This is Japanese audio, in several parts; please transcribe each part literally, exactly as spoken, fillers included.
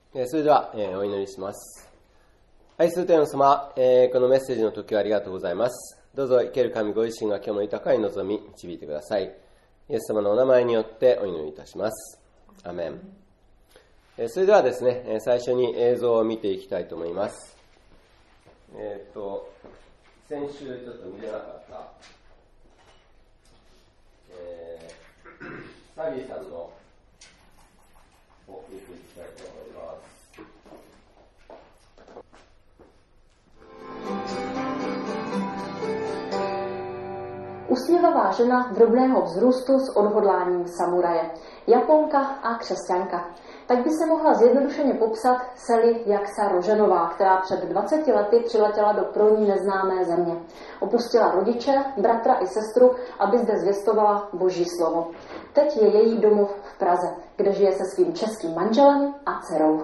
それでは、えー、お祈りします。愛する天の様、えー、このメッセージの時はありがとうございます。どうぞ生ける神ご自身が今日も豊かに望み導いてください。イエス様のお名前によってお祈りいたします。アメン。えー、それではですね、最初に映像を見ていきたいと思います。えっと先週ちょっと見れなかった、えー、サリーさんのを見ていきたいと思います。 Usměvavá žena drobného vzrůstu s odhodláním samuraje, Japonka a křesťanka. Tak by se mohla zjednodušeně popsat Sally Jaksa Roženová, která před dvaceti lety přiletěla do pro ní neznámé země. Opustila rodiče, bratra i sestru, aby zde zvěstovala Boží slovo. Teď je její domov v Praze, kde žije se svým českým manželem a dcerou.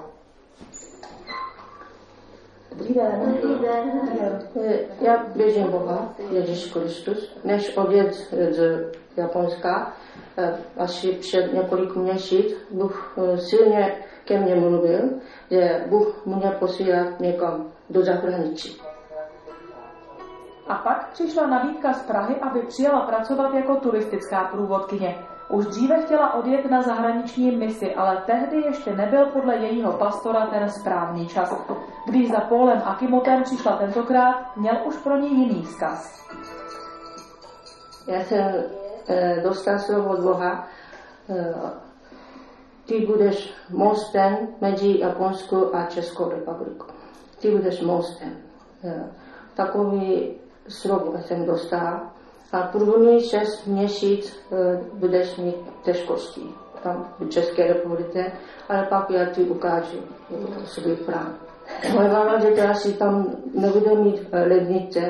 Dobrý den. Dobrý den. Já běžím Boha, Ježíš Kristus, než odjet z Japonska, asi před několik měsíc, Bůh silně ke mně mluvil, že Bůh mě posílá někam do zahraničí. A pak přišla nabídka z Prahy, aby přijela pracovat jako turistická průvodkyně. Už dříve chtěla odjet na zahraniční misi, ale tehdy ještě nebyl podle jejího pastora ten správný čas. Když za Paulem Akimotem přišla tentokrát, měl už pro ní jiný vzkaz. Já jsem e, dostal slovo od Boha, e, ty budeš mostem mezi Japonskou a Českou republikou. Ty budeš mostem. E, takový slovo jsem dostal. A první šest měsíc e, budeš mít těžkosti tam v České republice, ale pak já ti ukážu svůj plán. Moje máma řekla, že tam nebude mít lednice.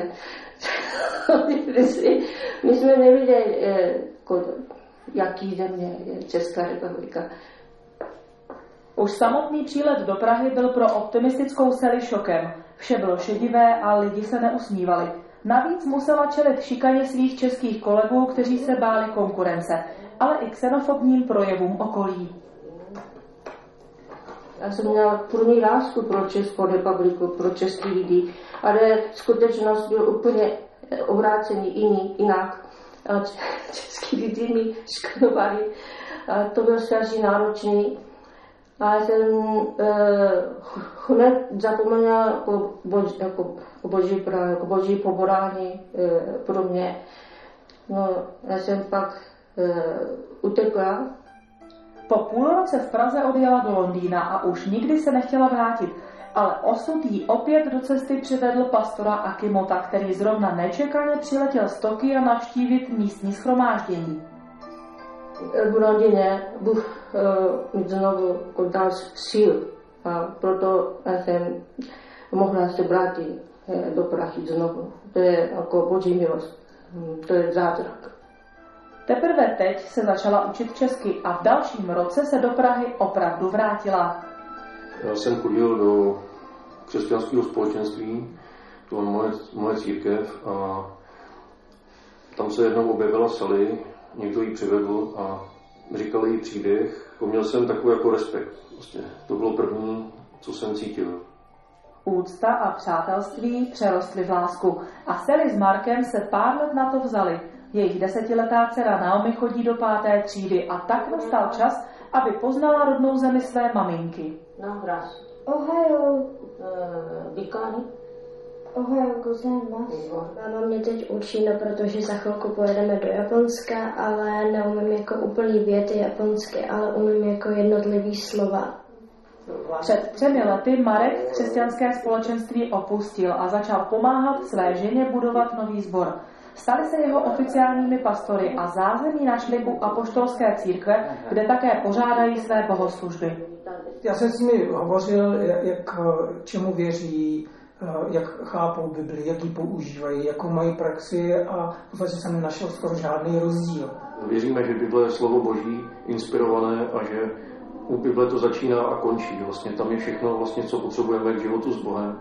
My jsme neviděli, e, jaký země je Česká republika. Už samotný přílet do Prahy byl pro optimistickou Sally šokem. Vše bylo šedivé a lidi se neusmívali. Navíc musela čelit šikaně svých českých kolegů, kteří se báli konkurence, ale i xenofobním projevům okolí. Já jsem měla první lásku pro Českou republiku, pro český lidi, ale skutečnost byl úplně obrácený jiný, jinak. A český lidi mi škanovali. A to bylo strašně náročný. A já jsem eh, hned zapomněla o boží, jako, o boží, jako boží poborání eh, pro mě. No, já jsem pak eh, utekla. Po půl roce v Praze odjela do Londýna a už nikdy se nechtěla vrátit. Ale osud jí opět do cesty přivedl pastora Akimota, který zrovna nečekaně přiletěl z Tokia navštívit místní shromáždění. V rodině Bůh uh, mi znovu dal síl a proto jsem mohla se vrátit uh, do Prahy znovu. To je jako boží milost, to je zázrak. Teprve teď se začala učit česky a v dalším roce se do Prahy opravdu vrátila. Já jsem chodil do křesťanského společenství, to je moje, moje církev, a tam se jednou objevila Sally. Někdo ji přivedl a říkal jí příběh. Měl jsem takový jako respekt. Vlastně. To bylo první, co jsem cítil. Úcta a přátelství přerostly v lásku a Sally s Markem se pár let na to vzali. Jejich desetiletá dcera Naomi chodí do páté třídy a tak nastal čas, aby poznala rodnou zemi své maminky. Nahraz. Ohajo. Vykány. Ohajo, gozaimasu. Máma mě teď učí, no protože za chvilku pojedeme do Japonska, ale neumím jako úplný věty japonsky, ale umím jako jednotlivý slova. Před třemi lety Marek křesťanské společenství opustil a začal pomáhat své ženě budovat nový sbor. Stali se jeho oficiálními pastory a zázemí našli u apoštolské církve, kde také pořádají své bohoslužby. Já jsem s nimi hovořil, jak čemu věří, jak chápou Bibli, jak ji používají, jakou mají praxi a v podstatě jsem nenašel skoro žádný rozdíl. Věříme, že Bible je slovo Boží, inspirované a že u Bible to začíná a končí. Vlastně tam je všechno, vlastně, co potřebujeme k životu s Bohem.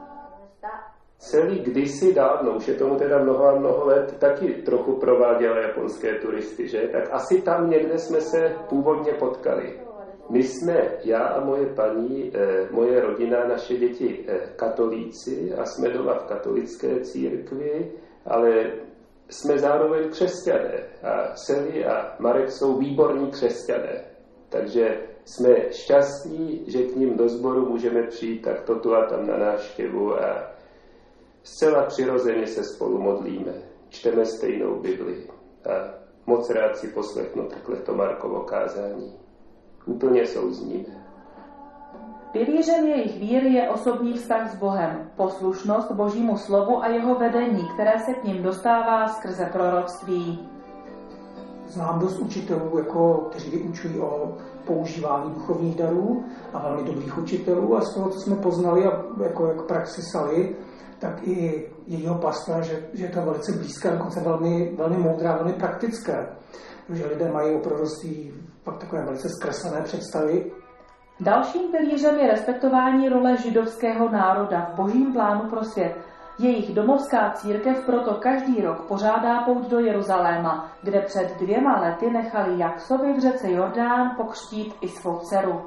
Sally kdysi dávno, už je tomu teda mnoho a mnoho let, taky trochu prováděla japonské turisty, že? Tak asi tam někde jsme se původně potkali. My jsme, já a moje paní, moje rodina, naše děti katolíci a jsme doma v katolické církvi, ale jsme zároveň křesťané a Sally a Marek jsou výborní křesťané. Takže jsme šťastní, že k ním do sboru můžeme přijít takto tu a tam na návštěvu a zcela přirozeně se spolu modlíme. Čteme stejnou Bibli a moc rád si poslechnu takhle Markovo kázání. Úplně souzníme. Pilířem jejich víry je osobní vztah s Bohem, poslušnost Božímu slovu a jeho vedení, které se k ním dostává skrze proroctví. Znám dost učitelů, jako, kteří vyučují o používání duchovních darů a velmi dobrých učitelů a z toho, co jsme poznali a jako, jako praxi Sally, tak i jejího pastora, že, že je to velice blízké, dokonce velmi, velmi moudré, velmi praktické, protože lidé mají o proroctví pak takové velice zkreslené představy. Dalším pilířem je respektování role židovského národa v božím plánu pro svět. Jejich domovská církev proto každý rok pořádá pouť do Jeruzaléma, kde před dvěma lety nechali Jaksovi v řece Jordán pokřtít i svou dceru.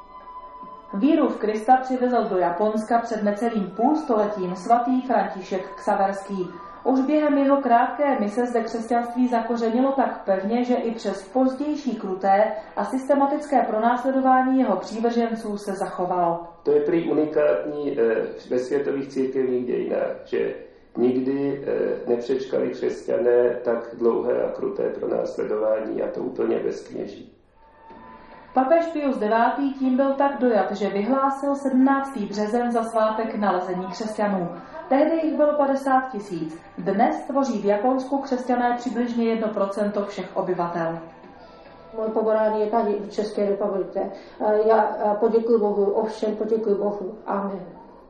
Víru v Krista přivezl do Japonska před necelým půlstoletím svatý František Xaverský. Už během jeho krátké mise zde křesťanství zakořenilo tak pevně, že i přes pozdější kruté a systematické pronásledování jeho přívrženců se zachovalo. To je prý unikátní ve světových církevních dějinách, že nikdy nepřečkali křesťané tak dlouhé a kruté pronásledování, a to úplně bez kněží. Papež Pius devátý. Tím byl tak dojat, že vyhlásil sedmnáctého březen za svátek nalezení křesťanů. Tehdy jich bylo padesát tisíc. Dnes tvoří v Japonsku křesťané přibližně jedno procento všech obyvatel. Můj povolání je tady v České republice. Já poděkuji Bohu, ovšem poděkuji Bohu. Amen.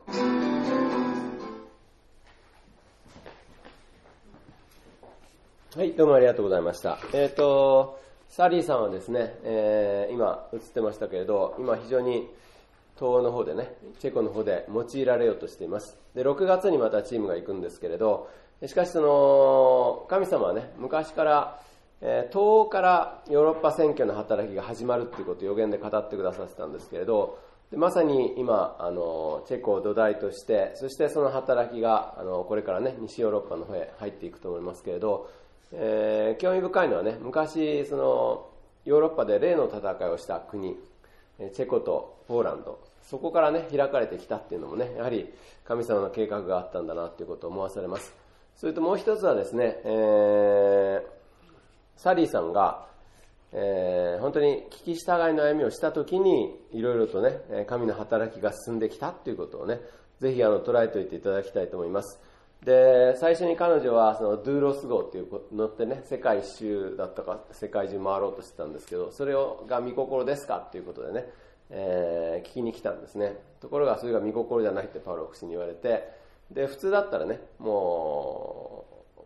はい、どうもありがとうございました。えっと、サリーさんはですね、えー、今映ってましたけれど、今非常に東欧の方でね、チェコの方で用いられようとしています。で、ろくがつにまたチームが行くんですけれど、しかしその、神様はね、昔から、えー、東欧からヨーロッパ選挙の働きが始まるっていうことを予言で語ってくださってたんですけれど、でまさに今、あの、チェコを土台として、そしてその働きが、あの、これからね、西ヨーロッパの方へ入っていくと思いますけれど、えー、興味深いのはね、昔そのヨーロッパで霊の戦いをした国、チェコとポーランド、そこからね開かれてきたっていうのもね、やはり神様の計画があったんだなっていうことを思わされます。それともう一つはですね、えー、サリーさんが、えー、本当に聞き従いの歩みをしたときにいろいろとね神の働きが進んできたっていうことをね、ぜひあの捉えておいていただきたいと思います。で、最初に彼女はそのドゥーロス号っていう乗ってね、世界一周だったか世界中回ろうとしてたんですけど、それをが見心ですかっていうことでね、えー、聞きに来たんですね。ところがそれが見心じゃないってパウロ牧師に言われて、で普通だったらね、も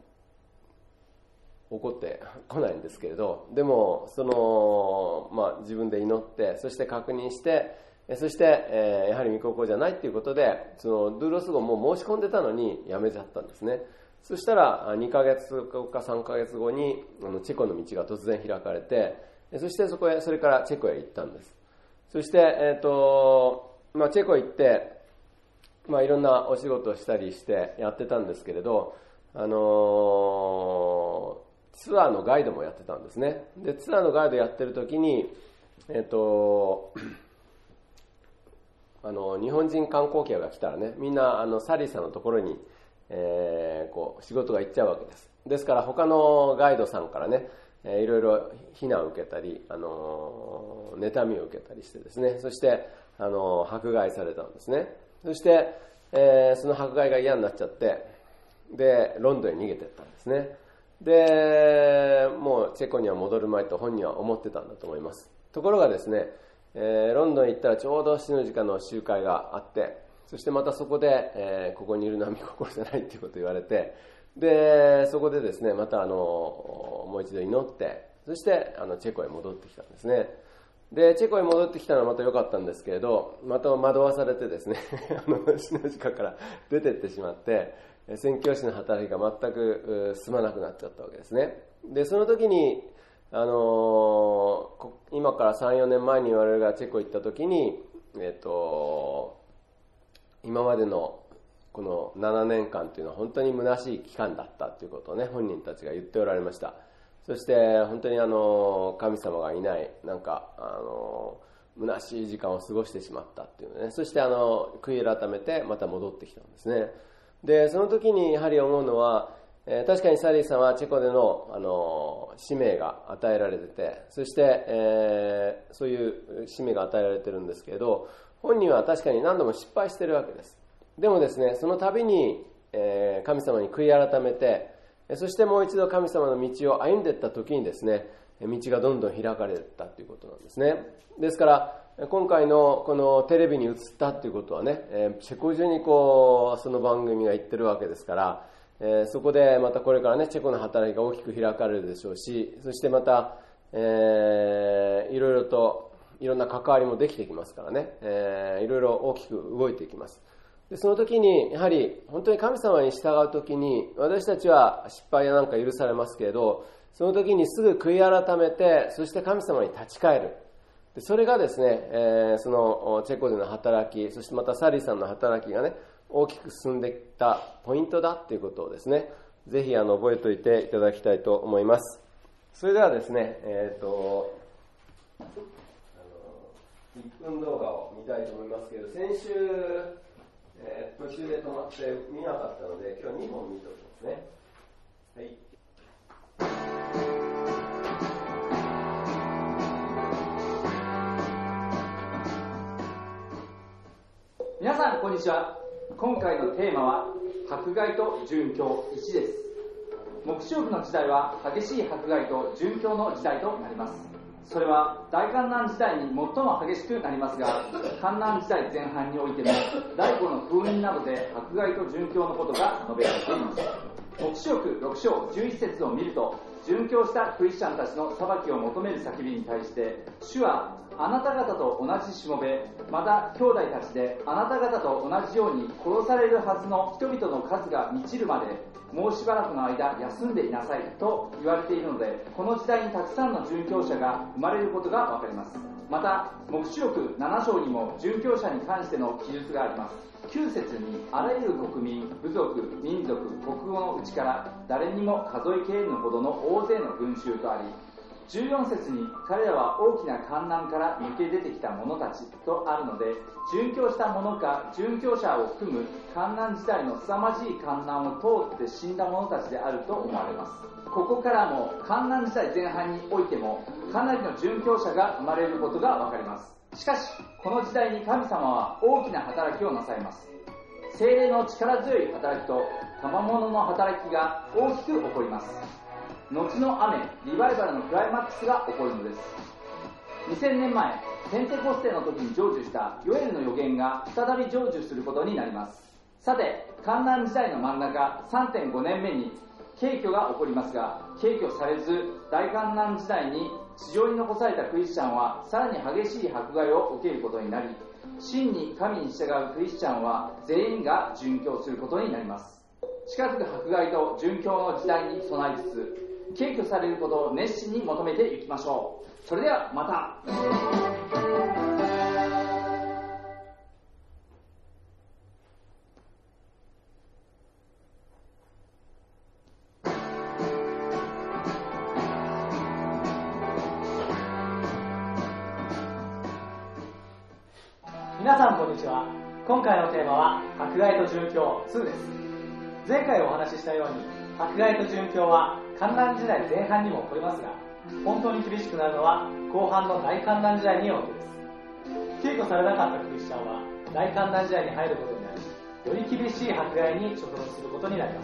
う怒ってこないんですけれど、でもそのまあ自分で祈って、そして確認して、そして、えー、やはり御心じゃないっていうことで、そのドゥーロス号もう申し込んでたのにやめちゃったんですね。そしたらにかげつごかさんかげつごにあのチェコの道が突然開かれて、そしてそこへそれからチェコへ行ったんです。そして、えーとまあ、チェコ行って、まあ、いろんなお仕事をしたりしてやってたんですけれど、あのー、ツアーのガイドもやってたんですね。でツアーのガイドやってる時に、えーとあの日本人観光客が来たらね、みんなあのサリーさんのところに、えー、こう仕事が行っちゃうわけです。ですから他のガイドさんからね、えー、いろいろ非難を受けたり、あのー、妬みを受けたりしてですね、そして、あのー、迫害されたんですね。そして、えー、その迫害が嫌になっちゃって、でロンドンへ逃げてったんですね。でもうチェコには戻るまいと本人は思ってたんだと思います。ところがですね、えー、ロンドンに行ったらちょうど死の時間の集会があって、そしてまたそこで、えー、ここにいるのは御心じゃないっていうことを言われて、でそこでですね、またあのもう一度祈って、そしてあのチェコへ戻ってきたんですね。でチェコへ戻ってきたのはまた良かったんですけれど、また惑わされてですねあの死の時間から出てってしまって、宣教師の働きが全く進まなくなっちゃったわけですね。でその時にあのー、今からさん、よねんまえに我々がチェコ行った時に、えっと、今までのこのななねんかんというのは本当に虚しい期間だったということをね、本人たちが言っておられました。そして本当にあの神様がいない、なんかあの虚しい時間を過ごしてしまったっていうのね。そしてあの悔い改めてまた戻ってきたんですね。で、その時にやはり思うのは、えー、確かにサリーさんはチェコでの、あの使命が与えられてて、そして、えー、そういう使命が与えられてるんですけれど、本人は確かに何度も失敗してるわけです。でもですね、その度に、えー、神様に悔い改めて、そしてもう一度神様の道を歩んでいった時にですね、道がどんどん開かれたということなんですね。ですから今回のこのテレビに映ったということはね、チェコ中にこうその番組が行ってるわけですから、えー、そこでまたこれからねチェコの働きが大きく開かれるでしょうし、そしてまた、えー、いろいろといろんな関わりもできてきますからね、えー、いろいろ大きく動いていきます。でその時にやはり本当に神様に従う時に私たちは失敗やなんか許されますけれど、その時にすぐ悔い改めて、そして神様に立ち返る。でそれがですね、えー、そのチェコでの働き、そしてまたサリーさんの働きがね大きく進んできたポイントだっていうことをですね、ぜひあの覚えておいていただきたいと思います。それではですね、えっとあのいっぷん動画を見たいと思いますけど、先週えー、途中で止まって見なかったので今日にほん見ておきますね。はい。 皆さんこんにちは。今回のテーマは迫害と殉教いちです。黙示録の時代は激しい迫害と殉教の時代となります。それは大観難時代に最も激しくなりますが、観難時代前半においても第五の封印などで迫害と殉教のことが述べられています。黙示録ろく章じゅういち節を見ると、殉教したクリスチャンたちの裁きを求める叫びに対して、主はあなた方と同じしもべ、また兄弟たちであなた方と同じように殺されるはずの人々の数が満ちるまでもうしばらくの間休んでいなさいと言われているので、この時代にたくさんの殉教者が生まれることがわかります。また黙示録なな章にも殉教者に関しての記述があります。きゅう節にあらゆる国民、部族、民族、国語のうちから誰にも数えきれぬほどの大勢の群衆とあり、じゅうよん節に彼らは大きな観難から抜け出てきた者たちとあるので、殉教した者か殉教者を含む観難時代の凄まじい観難を通って死んだ者たちであると思われます。ここからも観難時代前半においてもかなりの殉教者が生まれることがわかります。しかしこの時代に神様は大きな働きをなさいます。聖霊の力強い働きと賜物の働きが大きく起こります。後の雨、リバイバルのクライマックスが起こるのです。にせんねんまえ、ペンテコステの時に成就したヨエルの予言が再び成就することになります。さて、観難時代の真ん中 さんてんごねんめに軽挙が起こりますが、軽挙されず大観難時代に地上に残されたクリスチャンはさらに激しい迫害を受けることになり、真に神に従うクリスチャンは全員が殉教することになります。近づく迫害と殉教の時代に備えつつ、軽挙されることを熱心に求めていきましょう。それではまた。 皆さんこんにちは。今回のテーマは迫害と殉教にです。前回お話ししたように迫害と殉教は観難時代前半にも起こりますが、本当に厳しくなるのは後半の大観難時代においてです。軽挙されなかったクリスチャンは大観難時代に入ることになり、より厳しい迫害に直面することになります。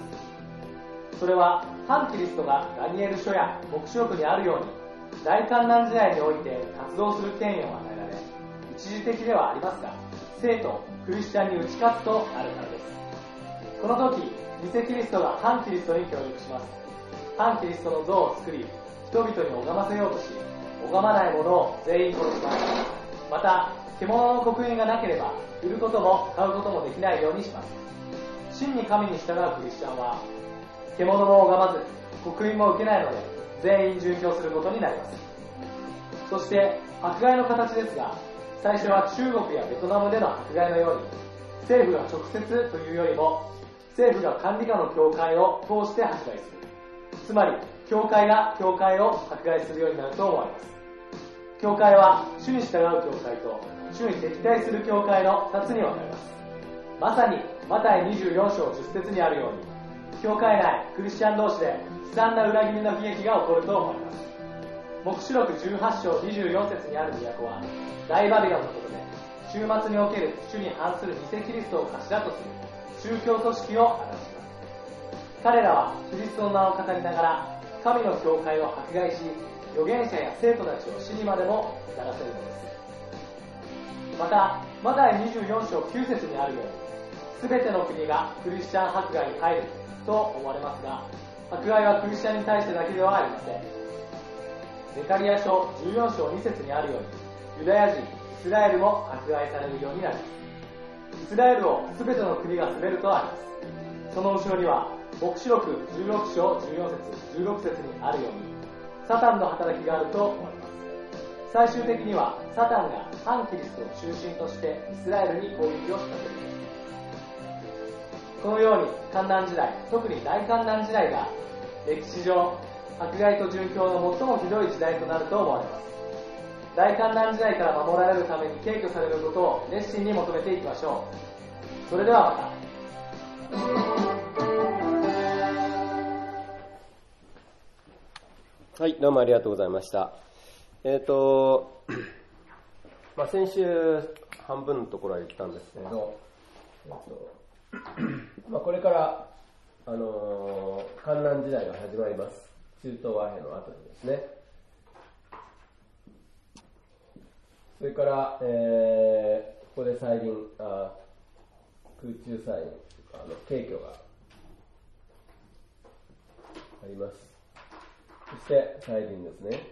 それは反キリストがダニエル書や黙示録にあるように大観難時代において活動する権威を与えられ、一時的ではありますが生徒クリスチャンに打ち勝つとあるからです。この時偽キリストが反キリストに協力します。反キリストの像を作り、人々に拝ませようとし、拝まない者を全員殺します。また獣の刻印がなければ売ることも買うこともできないようにします。真に神に従うクリスチャンは獣も拝まず刻印も受けないので、 全員殉教することになります。そして迫害の形ですが、最初は中国やベトナムでの迫害のように政府が直接というよりも政府が管理下の教会を通して迫害する、つまり教会が教会を迫害するようになると思われます。教会は主に従う教会と主に敵対する教会のふたつに分かれます。まさにマタイにじゅうよん章じゅっ節にあるように、教会内クリスチャン同士で悲惨な裏切りの悲劇が起こると思われます。黙示録じゅうはち章にじゅうよん節にある都は大バビロンのことで、終末における主に反する偽キリストを頭とする宗教組織を表します。彼らはキリストの名を語りながら神の教会を迫害し、預言者や生徒たちを死にまでも至らせるのです。またマタイにじゅうよん章きゅう節にあるように、すべての国がクリスチャン迫害に入ると思われますが、迫害はクリスチャンに対してだけではありません。ゼカリヤ書じゅうよん章に節にあるように、ユダヤ人イスラエルも迫害されるようになります。イスラエルをすべての国が滑るとあります。その後ろには黙示録じゅうろく章じゅうよん節じゅうろく節にあるように、サタンの働きがあると思われます。最終的にはサタンが反キリストを中心としてイスラエルに攻撃を仕掛けるのです。このように患難時代、特に大患難時代が歴史上迫害と殉教の最もひどい時代となると思われます。大患難時代から守られるために敬虚されることを熱心に求めていきましょう。それではまた。 はい、どうもありがとうございました。えっ、ー、と、まあ、先週半分のところは言ったんですけれど、えーとまあ、これからあのー、患難時代が始まります。中東和平の後にですね。それから、えー、ここで再臨、あ空中再臨、あの景挙があります。そして再臨ですね。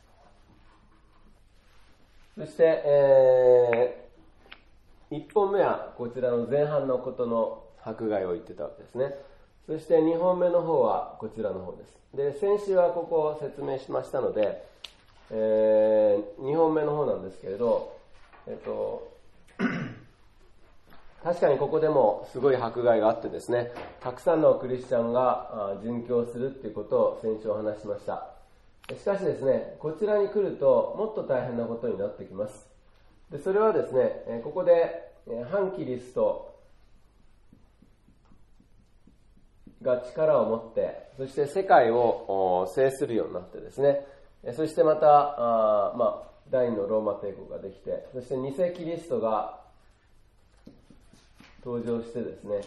そして、えー、いっぽんめはこちらの前半のことの迫害を言ってたわけですね。そしてにほんめの方はこちらの方です。で、先週はここを説明しましたので、えー、にほんめの方なんですけれど、えっと、確かにここでもすごい迫害があってですね、たくさんのクリスチャンが殉教するっていうことを先週お話しました。しかしですね、こちらに来るともっと大変なことになってきます。で、それはですね、ここで反キリストが力を持って、そして世界を制するようになってですね、そしてまた、あまあ、第二のローマ帝国ができて、そして偽キリストが登場してですね、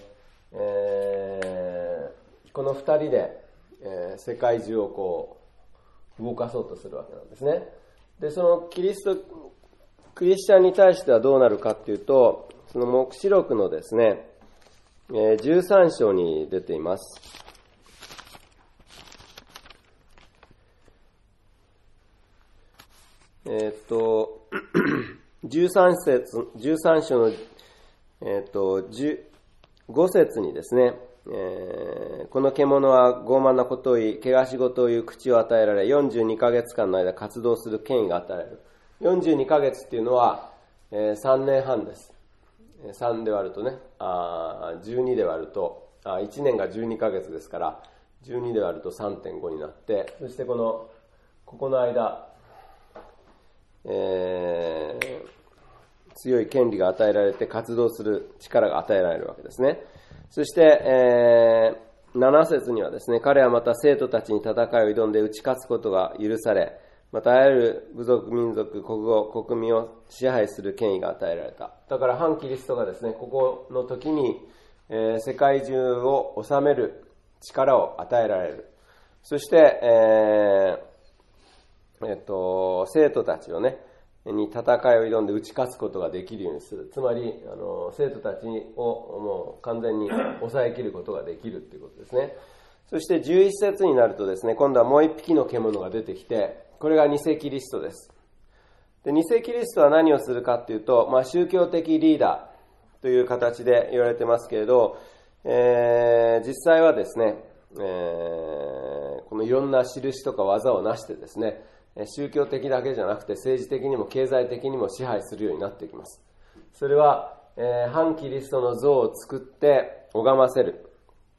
えー、この二人で、えー、世界中をこう動かそうとするわけなんですね。で、そのキリスト、クリスチャンに対してはどうなるかっていうと、その黙示録のですね、えー、じゅうさん章に出ています。えっと、じゅうさん節、じゅうさん章の、えっと、ご節にですね、えー、この獣は傲慢なことを言い、汚し事を言う口を与えられ、よんじゅうにかげつかんの間活動する権威が与えられる。よんじゅうにかげつっていうのは、えー、さんねんはんです。さんで割るとね、あじゅうにで割ると、あいちねんがじゅうにかげつですから、じゅうにで割ると さんてんご になって、そしてこの、ここの間、えー、強い権利が与えられて活動する力が与えられるわけですね。そして、えー、なな節にはですね、彼はまた生徒たちに戦いを挑んで打ち勝つことが許され、またあらゆる部族、民族、国語、国民を支配する権威が与えられた。だから反キリストがですね、ここの時に、えー、世界中を治める力を与えられる。そして、えーえっと、生徒たちをね、に戦いを挑んで打ち勝つことができるようにする。つまり、あの、生徒たちをもう完全に抑えきることができるということですね。そしてじゅういち節になるとですね、今度はもう一匹の獣が出てきて、これが偽キリストです。で、偽キリストは何をするかっていうと、まあ、宗教的リーダーという形で言われてますけれど、えー、実際はですね、 えー、このいろんな印とか技をなしてですね、宗教的だけじゃなくて政治的にも経済的にも支配するようになってきます。それは、えー、反キリストの像を作って拝ませる。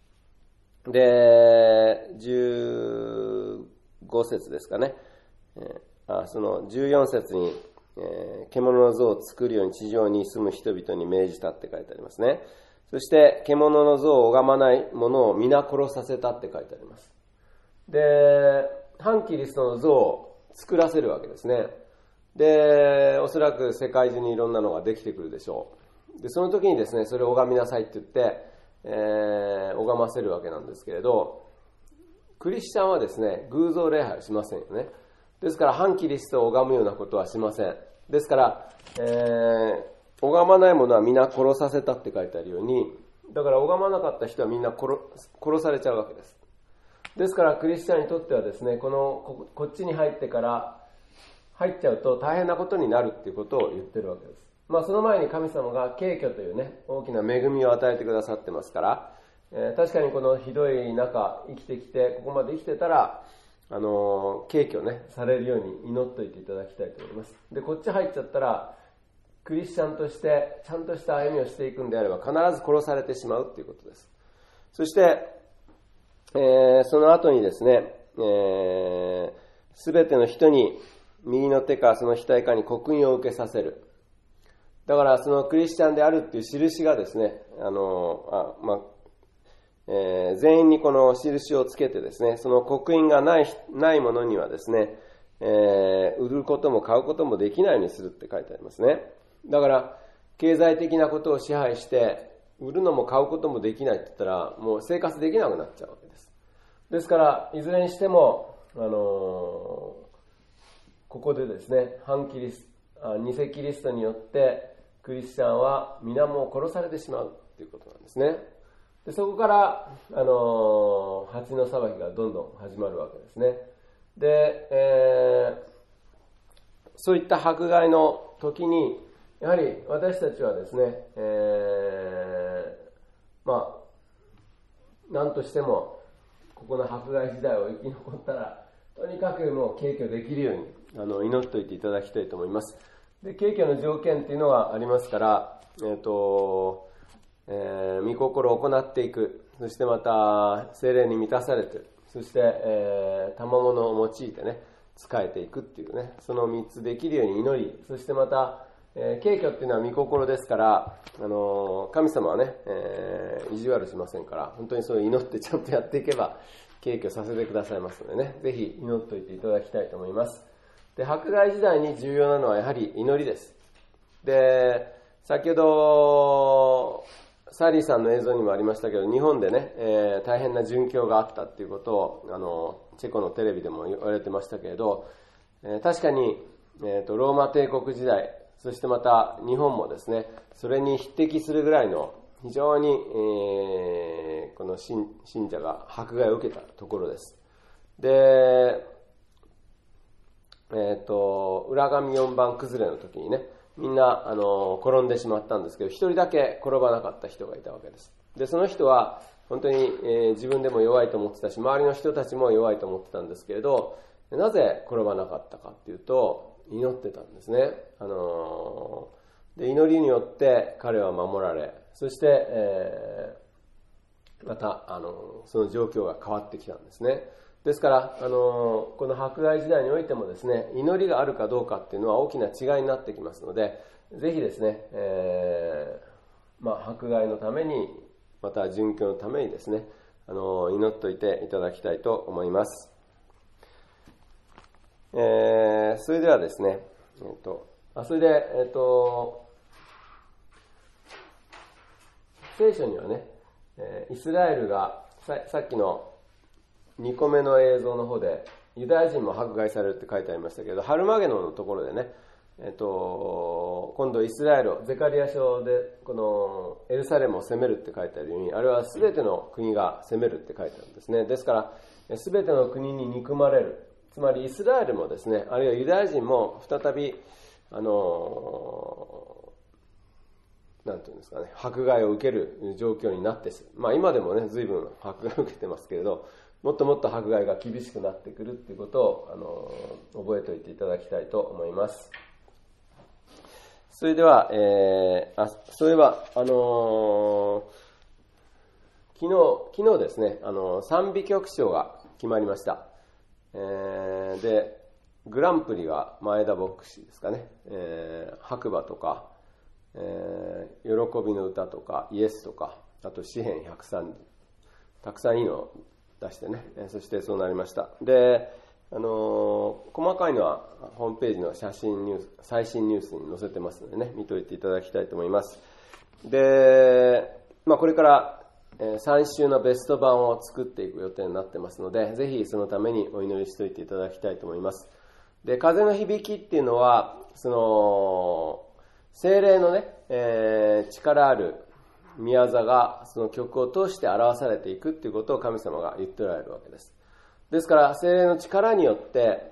で、じゅうご節ですかね。えー、あそのじゅうよん節に、えー、獣の像を作るように地上に住む人々に命じたって書いてありますね。そして獣の像を拝まない者を皆殺させたって書いてあります。で、反キリストの像を作らせるわけですね。で、おそらく世界中にいろんなのができてくるでしょう。で、その時にですね、それを拝みなさいって言って、えー、拝ませるわけなんですけれど、クリスチャンはですね、偶像礼拝をしませんよね。ですから反キリストを拝むようなことはしません。ですから、えー、拝まない者は皆殺させたって書いてあるように、だから拝まなかった人はみんな 殺, 殺されちゃうわけです。ですからクリスチャンにとってはですね、この こ, こっちに入ってから入っちゃうと大変なことになるっていうことを言ってるわけです。まあその前に神様が敬虚というね、大きな恵みを与えてくださってますから、えー、確かにこのひどい中生きてきて、ここまで生きてたら、あのー、敬虚ね、されるように祈っといていただきたいと思います。で、こっち入っちゃったら、クリスチャンとしてちゃんとした歩みをしていくんであれば必ず殺されてしまうということです。そして、えー、その後にですね、すべ、えー、ての人に右の手かその額かに刻印を受けさせる。だからそのクリスチャンであるっていう印がですね、あのあ、まあえー、全員にこの印をつけてですね、その刻印がないないものにはですね、えー、売ることも買うこともできないようにするって書いてありますね。だから経済的なことを支配して売るのも買うこともできないって言ったらもう生活できなくなっちゃうわけです。ですからいずれにしても、あのー、ここでですね、反キリスあ偽キリストによってクリスチャンは皆も殺されてしまうということなんですね。でそこから、あのー、蜂の裁きがどんどん始まるわけですね。で、えー、そういった迫害の時にやはり私たちはですね、えー、まあ何としてもここの迫害時代を生き残ったらとにかくもう敬虚できるようにあの祈っておいていただきたいと思います。で、敬虚の条件っていうのがありますから、えーとえー、御心を行っていく、そしてまた聖霊に満たされて、そして、えー、賜物を用いてね仕えていくっていうね、そのみっつできるように祈り、そしてまたえー、敬虚っていうのは御心ですから、あのー、神様はね、えー、意地悪しませんから、本当にそういう祈ってちゃんとやっていけば敬虚させてくださいますのでね、ぜひ祈っておいていただきたいと思います。で、迫害時代に重要なのはやはり祈りです。で、先ほどサリーさんの映像にもありましたけど、日本でね、えー、大変な殉教があったっていうことをあのチェコのテレビでも言われてましたけれど、えー、確かに、えーと、ローマ帝国時代、そしてまた日本もですね、それに匹敵するぐらいの非常に、えー、この 信, 信者が迫害を受けたところです。で、えっと、浦上よんばん崩れの時にね、みんなあの転んでしまったんですけど、一人だけ転ばなかった人がいたわけです。で、その人は本当に、えー、自分でも弱いと思ってたし、周りの人たちも弱いと思ってたんですけれど、なぜ転ばなかったかっていうと、祈ってたんですね。あのー、で祈りによって彼は守られ、そして、えー、また、あのー、その状況が変わってきたんですね。ですから、あのー、この迫害時代においてもですね、祈りがあるかどうかっていうのは大きな違いになってきますので、ぜひですね、えーまあ、迫害のために、また殉教のためにですね、あのー、祈っておいていただきたいと思います。えー、それではですね、えー、とあそれで、えー、と聖書にはね、えー、イスラエルが さ, さっきのにこめの映像の方でユダヤ人も迫害されるって書いてありましたけど、ハルマゲドンのところでね、えー、と今度イスラエルをゼカリヤ書でこのエルサレムを攻めるって書いてあるように、あれは全ての国が攻めるって書いてあるんですね。ですから全ての国に憎まれる、つまりイスラエルもですね、あるいはユダヤ人も再び、あのなんていうんですかね、迫害を受ける状況になって、まあ今でもね、随分迫害を受けてますけれど、もっともっと迫害が厳しくなってくるっていうことを、あの、覚えておいていただきたいと思います。それでは、えー、あ、そういえば、あのー、昨日、昨日ですね、あの、賛美曲賞が決まりました。えー、で、グランプリが前田牧師ですかね、えー、白馬とか、えー、喜びの歌とか、イエスとか、あと詩編ひゃくさんじゅう、たくさんいいのを出してね、そしてそうなりました。で、あのー、細かいのはホームページの写真ニュース、最新ニュースに載せてますのでね、見といていただきたいと思います。で、まあこれからさん週のベスト版を作っていく予定になってますので、ぜひそのためにお祈りしておいていただきたいと思います。で、風の響きっていうのは、その、聖霊のね、えー、力ある宮座がその曲を通して表されていくっていうことを神様が言っておられるわけです。ですから、聖霊の力によって、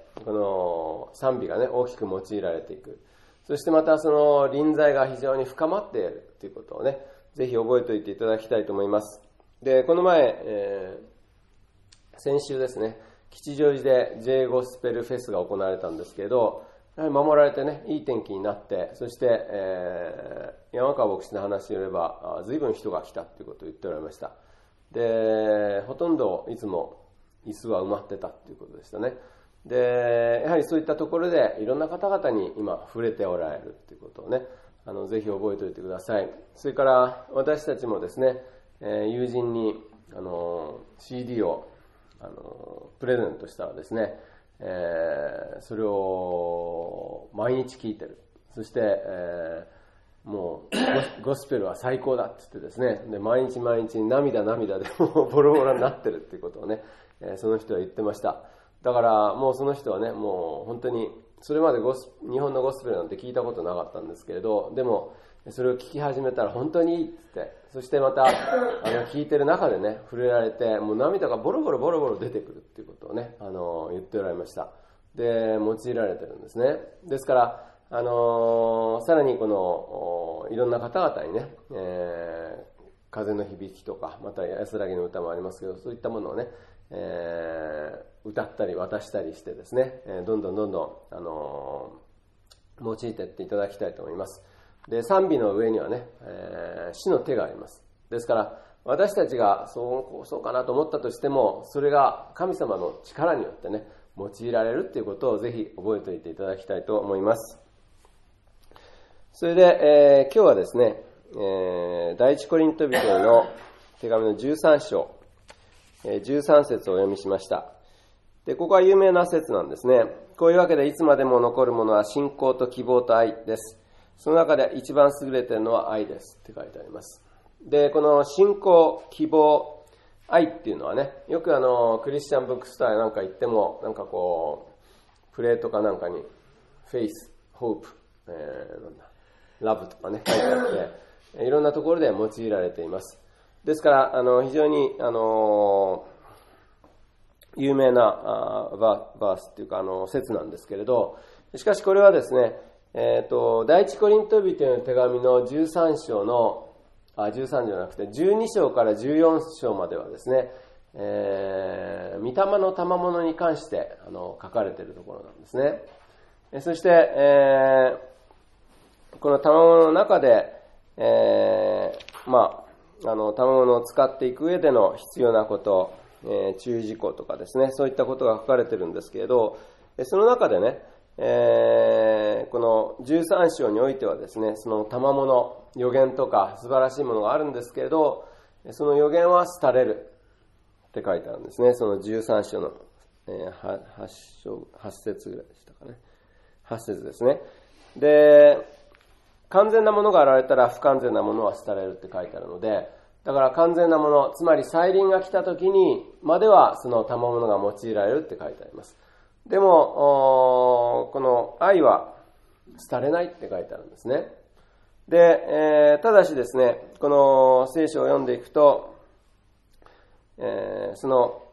この賛美がね、大きく用いられていく。そしてまたその臨在が非常に深まっているということをね、ぜひ覚えておいていただきたいと思います。で、この前、えー、先週ですね、吉祥寺で J ゴスペルフェスが行われたんですけれど、やはり守られてね、いい天気になって、そして、えー、山川牧師の話によれば、随分人が来たということを言っておられました。で、ほとんどいつも椅子は埋まってたということでしたね。で、やはりそういったところでいろんな方々に今触れておられるということをね、あのぜひ覚えておいてください。それから私たちもですね、えー、友人にあの シーディー をあのプレゼントしたらですね、えー、それを毎日聞いてる。そして、えー、もうゴスペルは最高だって言ってですね、で毎日毎日涙涙でもうボロボロになってるっていうことをね、えー、その人は言ってました。だからもうその人はね、もう本当にそれまでゴス日本のゴスペルなんて聞いたことなかったんですけれど、でもそれを聞き始めたら本当にいいって言って、そしてまたあの聞いてる中でね、触れられて、もう涙がボロボロボロボロ出てくるっていうことをね、あの言っておられました。で、用いられてるんですね。ですからあのさらにこのいろんな方々にね、えー、風の響きとか、また安らぎの歌もありますけど、そういったものをね、えー、歌ったり渡したりしてですね、えー、どんどんどんどん、あのー、用いていっていただきたいと思います。で、賛美の上にはね、えー、死の手があります。ですから私たちがそう、そうかなと思ったとしても、それが神様の力によってね、用いられるということをぜひ覚えておいていただきたいと思います。それで、えー、今日はですね、えー、第一コリント人への手紙のじゅうさん章、じゅうさん節をお読みしました。で、ここは有名な説なんですね。こういうわけでいつまでも残るものは信仰と希望と愛です。その中で一番優れているのは愛ですって書いてあります。で、この信仰、希望、愛っていうのはね、よくあのクリスチャンブックストアなんか行っても、なんかこうプレートかなんかにフェイス、ホープ、えー、なんだラブとかね書いてあって、いろんなところで用いられています。ですからあの非常にあの有名なあバースっていうかあの説なんですけれど、しかしこれはですね、えー、と第一コリント人への手紙のじゅうさん章のあじゅうさんじゃなくてじゅうに章からじゅうよん章まではですね、えー、御霊の賜物に関してあの書かれているところなんですね。そして、えー、この賜物の中で、えー、まああの賜物を使っていく上での必要なこと、えー、注意事項とかですね、そういったことが書かれているんですけれど、その中でね、えー、このじゅうさん章においてはですね、その賜物、予言とか素晴らしいものがあるんですけれど、その予言は廃れるって書いてあるんですね。そのじゅうさん章の、えー、はち章、はち節ぐらいでしたかね。はち節ですね。で、完全なものが現れたら不完全なものは廃れるって書いてあるので、だから完全なもの、つまり再臨が来た時にまではその賜物が用いられるって書いてあります。でも、この愛は廃れないって書いてあるんですね。で、えー、ただしですね、この聖書を読んでいくと、えー、その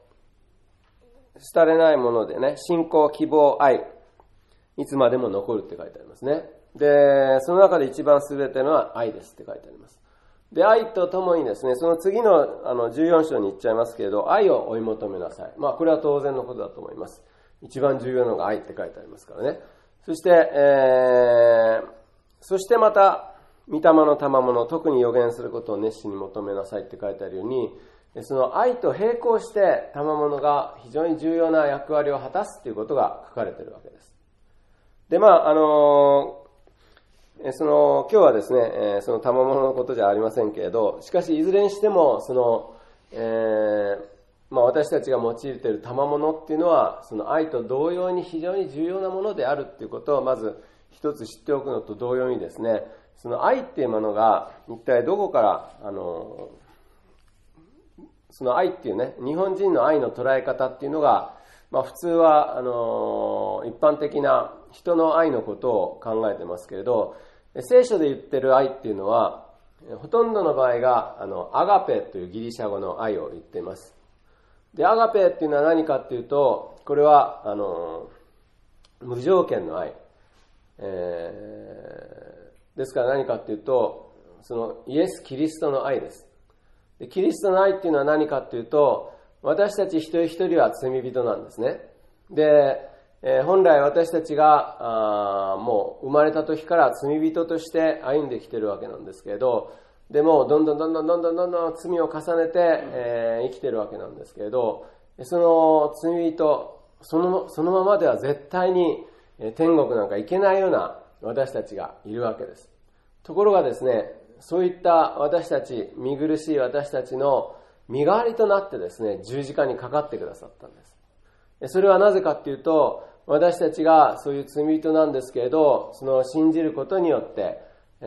廃れないものでね、信仰、希望、愛、いつまでも残るって書いてありますね。 で、その中で一番優れてるのは愛ですって書いてあります。で、愛とともにですね、その次のあのじゅうよん章に行っちゃいますけれど、愛を追い求めなさい。まあ、これは当然のことだと思います。一番重要なのが愛って書いてありますからね。そして、えー、そしてまた、御霊の賜物、特に予言することを熱心に求めなさいって書いてあるように、その愛と並行して賜物が非常に重要な役割を果たすということが書かれているわけです。で、まあ、あの、その、今日はですね、その賜物のことじゃありませんけれど、しかしいずれにしても、その、えー、まあ私たちが用いている賜物っていうのは、その愛と同様に非常に重要なものであるっていうことをまず一つ知っておくのと同様にですね、その愛っていうものが一体どこから、あの、その愛っていうね、日本人の愛の捉え方っていうのが、まあ普通は、あの、一般的な人の愛のことを考えてますけれど、聖書で言ってる愛っていうのは、ほとんどの場合が、あの、アガペというギリシャ語の愛を言っています。で、アガペっていうのは何かっていうと、これは、あの、無条件の愛。えー、ですから何かっていうと、そのイエス・キリストの愛です。で、キリストの愛っていうのは何かっていうと、私たち一人一人は罪人なんですね。で、えー、本来私たちがあもう生まれた時から罪人として歩んできてるわけなんですけれど、でもどんどんどんどんどんどんどんどん罪を重ねて、えー、生きてるわけなんですけれど、その罪人そのそのままでは絶対に天国なんか行けないような私たちがいるわけです。ところがですね、そういった私たち、見苦しい私たちの身代わりとなってですね、十字架にかかってくださったんです。それはなぜかっていうと、私たちがそういう罪人なんですけれど、その信じることによって、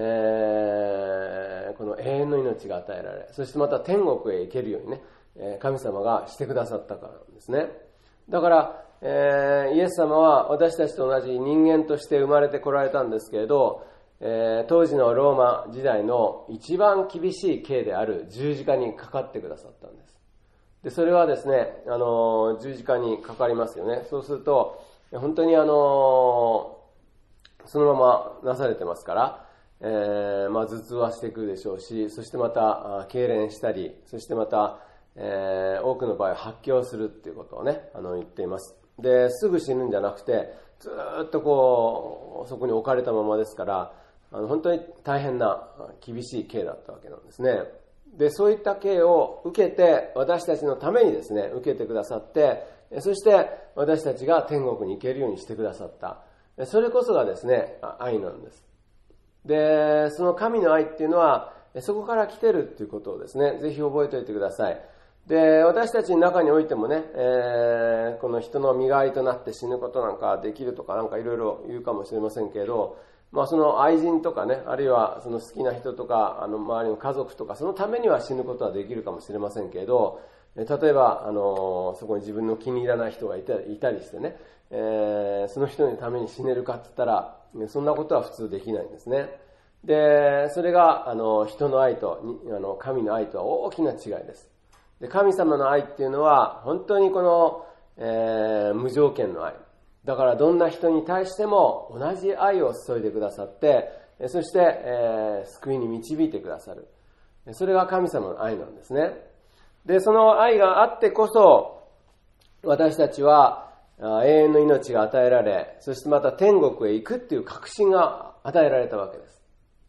えー、この永遠の命が与えられ、そしてまた天国へ行けるようにね、神様がしてくださったからなんですね。だから、えー、イエス様は私たちと同じ人間として生まれてこられたんですけれど、えー、当時のローマ時代の一番厳しい刑である十字架にかかってくださったんです。で、それはですね、あの、十字架にかかりますよね。そうすると、本当にあの、そのままなされてますから、えー、まあ頭痛はしてくるでしょうし、そしてまた、痙攣したり、そしてまた、えー、多くの場合発狂するっていうことをね、あの、言っています。で、すぐ死ぬんじゃなくて、ずーっとこう、そこに置かれたままですから、あの、本当に大変な厳しい刑だったわけなんですね。で、そういった刑を受けて、私たちのためにですね、受けてくださって、そして私たちが天国に行けるようにしてくださった。それこそがですね、愛なんです。で、その神の愛っていうのは、そこから来てるっていうことをですね、ぜひ覚えておいてください。で、私たちの中においてもね、えー、この人の身代わりとなって死ぬことなんかできるとかなんかいろいろ言うかもしれませんけれど、まあその愛人とかね、あるいはその好きな人とか、あの周りの家族とか、そのためには死ぬことはできるかもしれませんけれど、例えば、あの、そこに自分の気に入らない人がいたり、いたりしてね、えー、その人のために死ねるかって言ったら、そんなことは普通できないんですね。で、それが、あの、人の愛と、あの、神の愛とは大きな違いです。で、神様の愛っていうのは、本当にこの、えー、無条件の愛。だからどんな人に対しても同じ愛を注いでくださって、そして、えー、救いに導いてくださる。それが神様の愛なんですね。で、その愛があってこそ、私たちは永遠の命が与えられ、そしてまた天国へ行くっていう確信が与えられたわけです。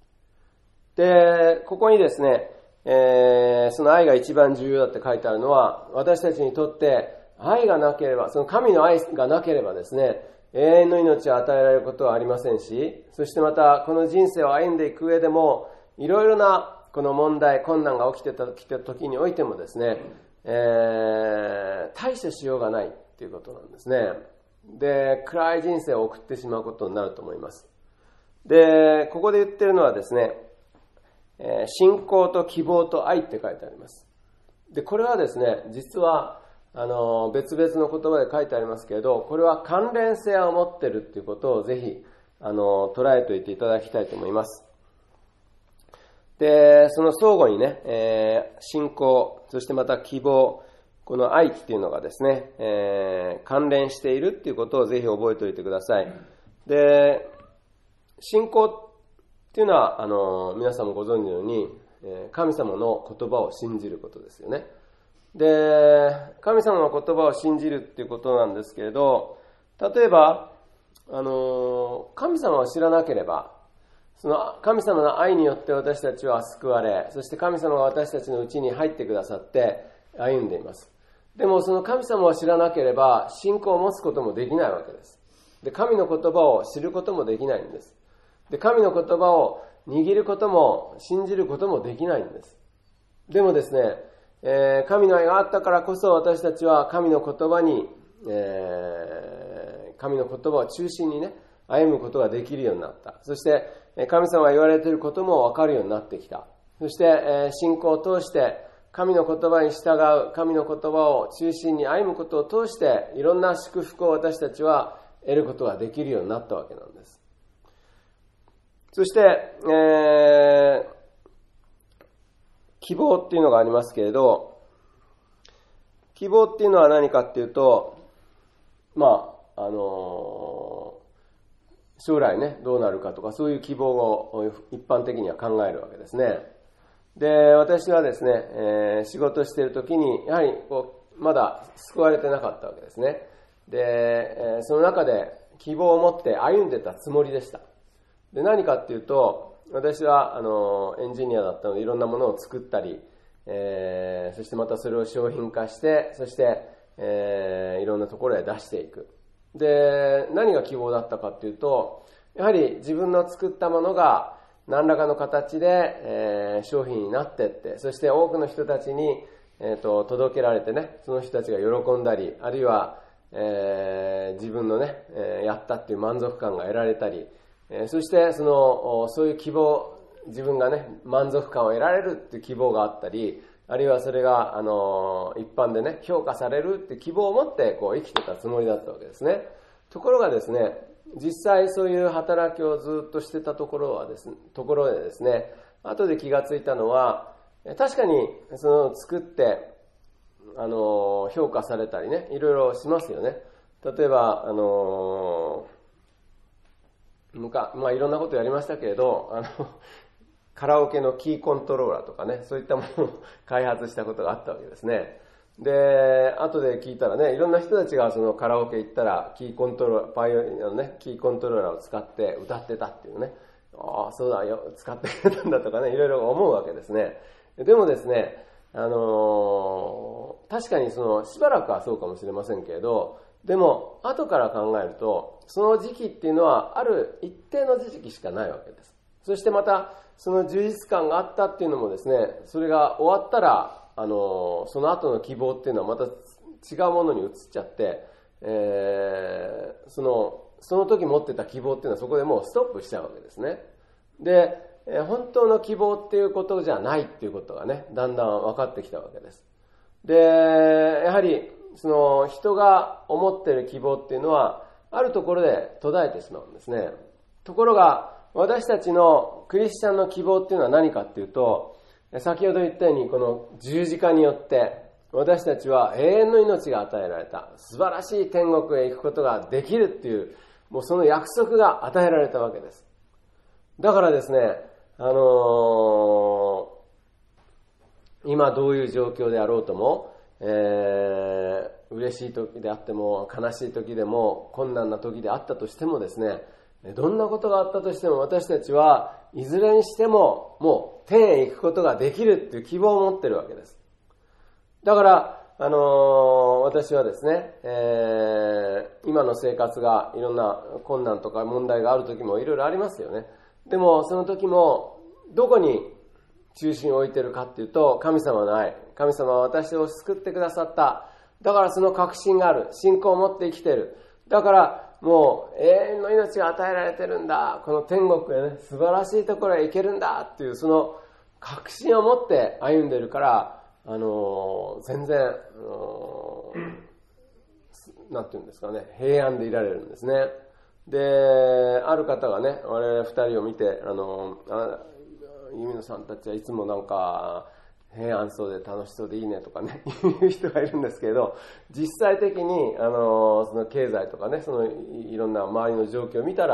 で、ここにですね、えー、その愛が一番重要だって書いてあるのは、私たちにとって愛がなければ、その神の愛がなければですね、永遠の命を与えられることはありませんし、そしてまたこの人生を歩んでいく上でも、いろいろなこの問題、困難が起きてた時においてもですね、えー、対処しようがないっていうことなんですね。で、暗い人生を送ってしまうことになると思います。で、ここで言ってるのはですね、えー、信仰と希望と愛って書いてあります。で、これはですね、実はあの別々の言葉で書いてありますけれど、これは関連性を持ってるっていうことをぜひあの捉えておいていただきたいと思います。で、その相互にね、えー、信仰、そしてまた希望、この愛っていうのがですね、えー、関連しているっていうことをぜひ覚えておいてください。で、 信仰っていうのは、あの、皆さんもご存知のように、神様の言葉を信じることですよね。で、神様の言葉を信じるっていうことなんですけれど、例えば、あの、神様を知らなければ、その神様の愛によって私たちは救われ、そして神様が私たちのうちに入ってくださって歩んでいます。でもその神様を知らなければ信仰を持つこともできないわけです。で、神の言葉を知ることもできないんです。で、神の言葉を握ることも信じることもできないんです。でもですね、えー、神の愛があったからこそ私たちは神の言葉に、えー、神の言葉を中心にね、歩むことができるようになった。そして神様が言われていることも分かるようになってきた。そして信仰を通して神の言葉に従う、神の言葉を中心に歩むことを通していろんな祝福を私たちは得ることができるようになったわけなんです。そして、えー、希望っていうのがありますけれど、希望っていうのは何かっていうと、まあ、あのー将来ね、どうなるかとか、そういう希望を一般的には考えるわけですね。で、私はですね、えー、仕事しているときに、やはりこうまだ救われてなかったわけですね。で、えー、その中で希望を持って歩んでたつもりでした。で、何かっていうと、私はあのエンジニアだったので、いろんなものを作ったり、えー、そしてまたそれを商品化して、そして、えー、いろんなところへ出していく。で、何が希望だったかっていうと、やはり自分の作ったものが何らかの形で、えー、商品になっていって、そして多くの人たちに、えーと、届けられてね、その人たちが喜んだり、あるいは、えー、自分のね、えー、やったっていう満足感が得られたり、えー、そしてそのそういう希望、自分がね満足感を得られるっていう希望があったり、あるいはそれが、あの、一般でね、評価されるって希望を持って、こう、生きてたつもりだったわけですね。ところがですね、実際そういう働きをずっとしてたところはですね、ところでですね、後で気がついたのは、確かに、その、作って、あの、評価されたりね、いろいろしますよね。例えば、あの、むか、まあ、いろんなことやりましたけれど、あの、カラオケのキーコントローラーとかね、そういったものを開発したことがあったわけですね。で、後で聞いたらね、いろんな人たちがそのカラオケ行ったら、キーコントローラー、パイオニアのね、キーコントローラーを使って歌ってたっていうね、ああ、そうだよ、使ってくれたんだとかね、いろいろ思うわけですね。でもですね、あのー、確かにその、しばらくはそうかもしれませんけれど、でも、後から考えると、その時期っていうのは、ある一定の時期しかないわけです。そしてまた、その充実感があったっていうのもですね、それが終わったら、あの、その後の希望っていうのはまた違うものに移っちゃって、えー、その、その時持ってた希望っていうのはそこでもうストップしちゃうわけですね。で、本当の希望っていうことじゃないっていうことがね、だんだん分かってきたわけです。で、やはり、その人が思っている希望っていうのは、あるところで途絶えてしまうんですね。ところが、私たちのクリスチャンの希望っていうのは何かっていうと、先ほど言ったようにこの十字架によって私たちは永遠の命が与えられた。素晴らしい天国へ行くことができるっていう、もうその約束が与えられたわけです。だからですね、あのー、今どういう状況であろうとも、えー、嬉しい時であっても悲しい時でも困難な時であったとしてもですね、どんなことがあったとしても私たちはいずれにしてももう天へ行くことができるっていう希望を持ってるわけです。だから、あのー、私はですね、えー、今の生活がいろんな困難とか問題がある時もいろいろありますよね。でもその時もどこに中心を置いてるかっていうと、神様の愛。神様は私を救ってくださった。だからその確信がある。信仰を持って生きてる。だからもう永遠の命が与えられてるんだ。この天国へね、素晴らしいところへ行けるんだっていうその確信を持って歩んでるから、あのー、全然、あのー、なんていうんですかね、平安でいられるんですね。で、ある方がね、我々二人を見て、あのー、あ弓野さんたちはいつもなんか平安そうで楽しそうでいいねとかね言う人がいるんですけれど、実際的にあのその経済とかね、そのいろんな周りの状況を見たら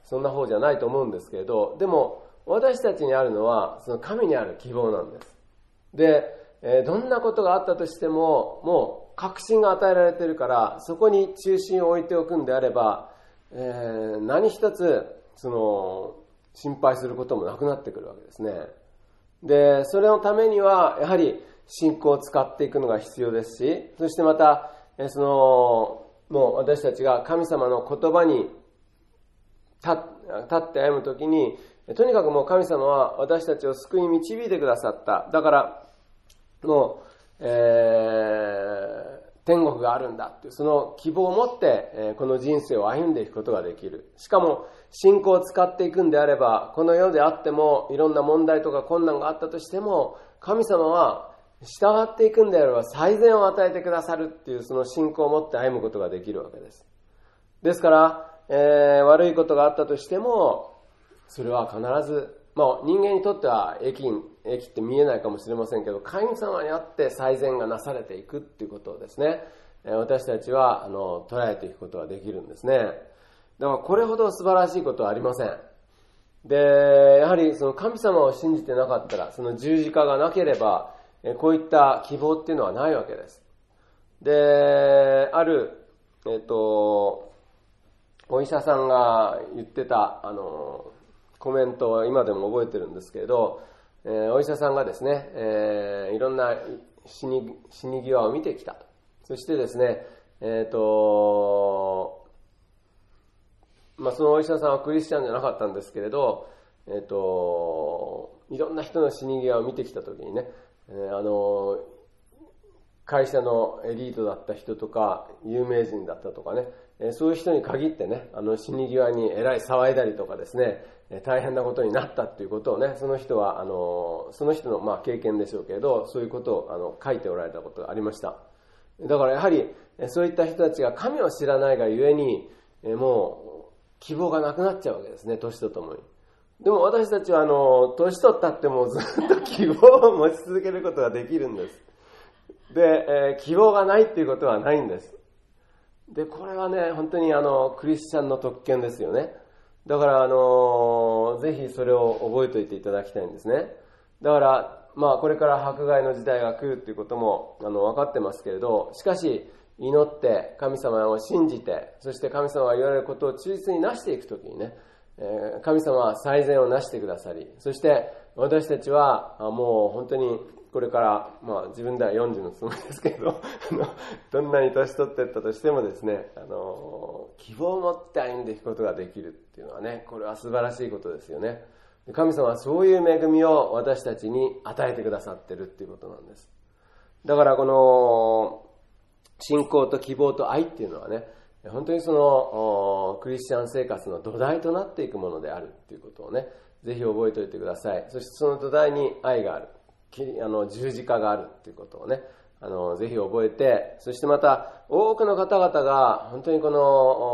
そんな方じゃないと思うんですけれど、でも私たちにあるのはその神にある希望なんです。で、えー、どんなことがあったとしてももう確信が与えられているから、そこに中心を置いておくんであれば、えー、何一つその心配することもなくなってくるわけですね。で、それのためにはやはり信仰を使っていくのが必要ですし、そしてまたそのもう私たちが神様の言葉に立って歩むときに、とにかくもう神様は私たちを救いに導いてくださった。だからもう、えー、天国があるんだっていうその希望を持って、えー、この人生を歩んでいくことができる。しかも信仰を使っていくんであれば、この世であってもいろんな問題とか困難があったとしても、神様は従っていくんであれば最善を与えてくださるっていうその信仰を持って歩むことができるわけです。ですから、えー、悪いことがあったとしても、それは必ず、まあ、人間にとっては益益って見えないかもしれませんけど、神様にあって最善がなされていくっていうことをですね、私たちはあの捉えていくことができるんですね。だからこれほど素晴らしいことはありません。で、やはりその神様を信じてなかったら、その十字架がなければ、こういった希望っていうのはないわけです。で、ある、えっと、お医者さんが言ってた、あの、コメントは今でも覚えてるんですけれど、えー、お医者さんがですね、えー、いろんな死に、死に際を見てきた。そしてですね、えっと、まあ、そのお医者さんはクリスチャンじゃなかったんですけれど、えっと、いろんな人の死に際を見てきたときにね、えー、あの、会社のエリートだった人とか、有名人だったとかね、えー、そういう人に限ってね、あの死に際にえらい騒いだりとかですね、大変なことになったっていうことをね、その人はあのその人のまあ経験でしょうけれど、そういうことをあの書いておられたことがありました。だからやはりそういった人たちが神を知らないがゆえに、もう希望がなくなっちゃうわけですね、年とともに。でも私たちはあの年取ったってもずっと希望を持ち続けることができるんです。で、えー、希望がないっていうことはないんです。で、これはね、本当にあのクリスチャンの特権ですよね。だから、あのー、ぜひそれを覚えておいていただきたいんですね。だから、まあ、これから迫害の時代が来るっていうことも、あの、分かってますけれど、しかし、祈って、神様を信じて、そして神様が言われることを忠実になしていくときにね、えー、神様は最善をなしてくださり、そして、私たちは、もう本当に、これから、まあ自分ではよんじゅうのつもりですけど、どんなに年取っていったとしてもですね、あの、希望を持って歩んでいくことができるっていうのはね、これは素晴らしいことですよね。神様はそういう恵みを私たちに与えてくださってるっていうことなんです。だからこの、信仰と希望と愛っていうのはね、本当にその、クリスチャン生活の土台となっていくものであるっていうことをね、ぜひ覚えておいてください。そしてその土台に愛がある。あの十字架があるっていうことをね、あのぜひ覚えて、そしてまた多くの方々が本当にこの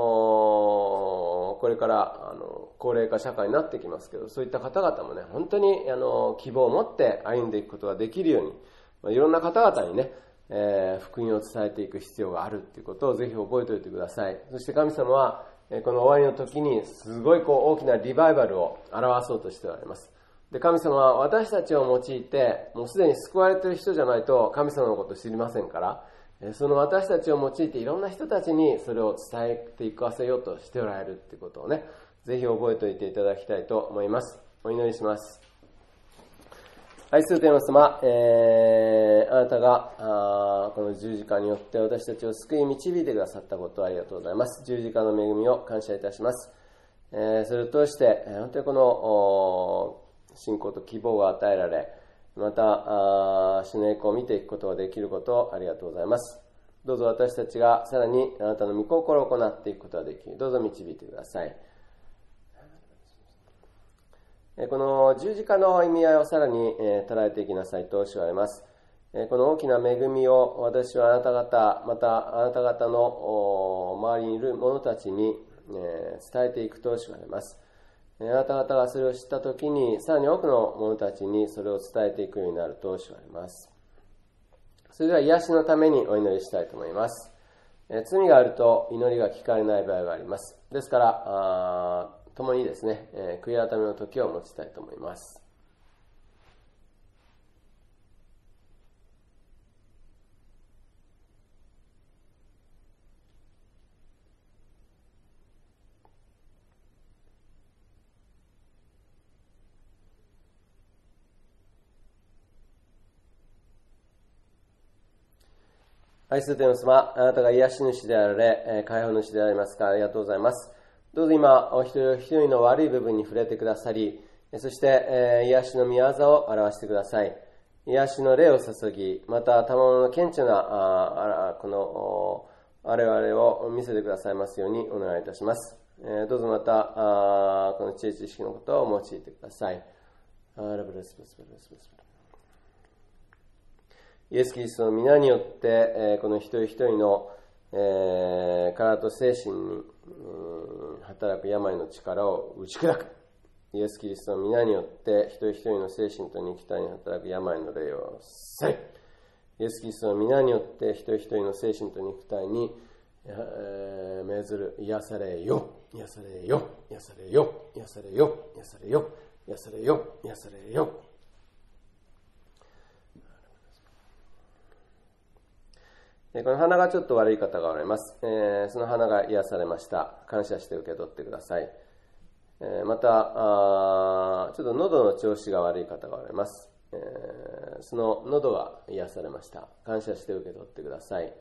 これからあの高齢化社会になってきますけど、そういった方々もね、本当にあの希望を持って歩んでいくことができるように、まあ、いろんな方々にね、えー、福音を伝えていく必要があるっていうことをぜひ覚えておいてください。そして神様はこの終わりの時にすごいこう大きなリバイバルを表そうとしておられます。で、神様は私たちを用いて、もうすでに救われている人じゃないと神様のことを知りませんから、その私たちを用いていろんな人たちにそれを伝えていかせようとしておられるっていうことをね、ぜひ覚えておいていただきたいと思います。お祈りします。愛する天の様、えー、あなたがあこの十字架によって私たちを救い導いてくださったことをありがとうございます。十字架の恵みを感謝いたします。えー、それを通して本当にこの信仰と希望が与えられ、また主の栄光を見ていくことができることをありがとうございます。どうぞ私たちがさらにあなたの御心を行っていくことができる。どうぞ導いてください。この十字架の意味合いをさらに捉えていきなさいと主は言われます。この大きな恵みを私はあなた方、またあなた方の周りにいる者たちに伝えていくと主は言われます。あなた方がそれを知ったときに、さらに多くの者たちにそれを伝えていくようになると主は言われます。それでは癒しのためにお祈りしたいと思います。え罪があると祈りが聞かれない場合があります。ですから、 共にですね、えー、悔い改めの時を持ちたいと思います。愛する天の様、あなたが癒し主であられ、解放主でありますからありがとうございます。どうぞ今、お一人お一人の悪い部分に触れてくださり、そして、えー、癒しの御業を表してください。癒しの霊を注ぎ、また賜物の顕著なああこの我々を見せてくださいますようにお願いいたします。えー、どうぞまたあこの知恵知識のことを用いてください。イエス・キリストの皆によって、えー、この一人一人の、えー、体と精神に、うん、働く病の力を打ち砕く。イエス・キリストの皆によって一人一人の精神と肉体に働く病の霊を去り。イエス・キリストの皆によって一人一人の精神と肉体に、えー、命ずる癒されよ、癒されよ、癒されよ、癒されよ、癒されよ、癒されよ、癒されよ。この鼻がちょっと悪い方がおられます。えー、その鼻が癒されました。感謝して受け取ってください。えー、またあ、ちょっと喉の調子が悪い方がおられます。えー、その喉が癒されました。感謝して受け取ってください。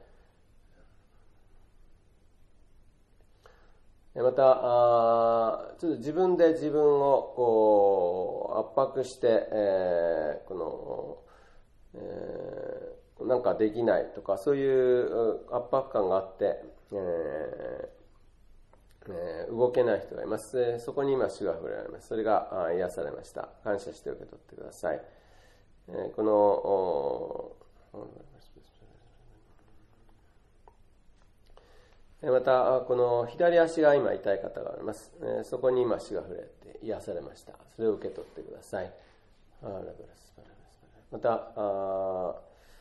またあ、ちょっと自分で自分をこう圧迫して、えー、この、えーなんかできないとか、そういう圧迫感があって、えーえー、動けない人がいます。そこに今主が触れられます。それが癒されました。感謝して受け取ってください。えー、このまたこの左足が今痛い方があります。えー、そこに今主が触れて癒されました。それを受け取ってください。またあ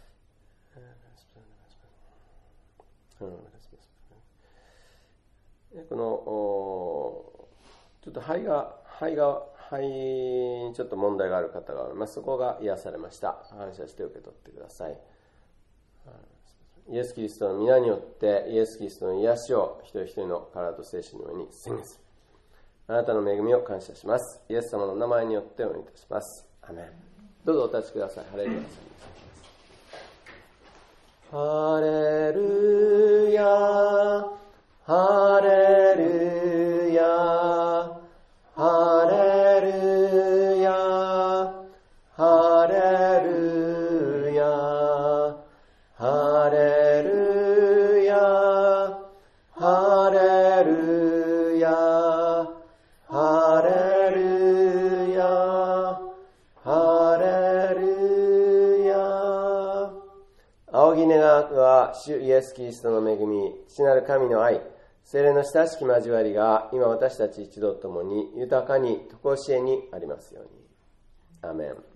このちょっと肺が肺が肺にちょっと問題がある方があります。そこが癒されました。感謝して受け取ってください。イエス・キリストの皆によってイエス・キリストの癒しを一人一人の体と精神の上に宣言する。あなたの恵みを感謝します。イエス様の名前によってお願いいたします。アメン。どうぞお立ちください。ハレルヤ。ハレルヤ、ハレルヤ、ハレルヤ、ハレルヤ、ハレルヤ、ハレルヤ、ハレルヤ、ハレルヤ。仰ぎ願うは主イエス・キリストの恵み、父なる神の愛、聖霊の親しき交わりが今私たち一同ともに豊かに常しえにありますように。アメン。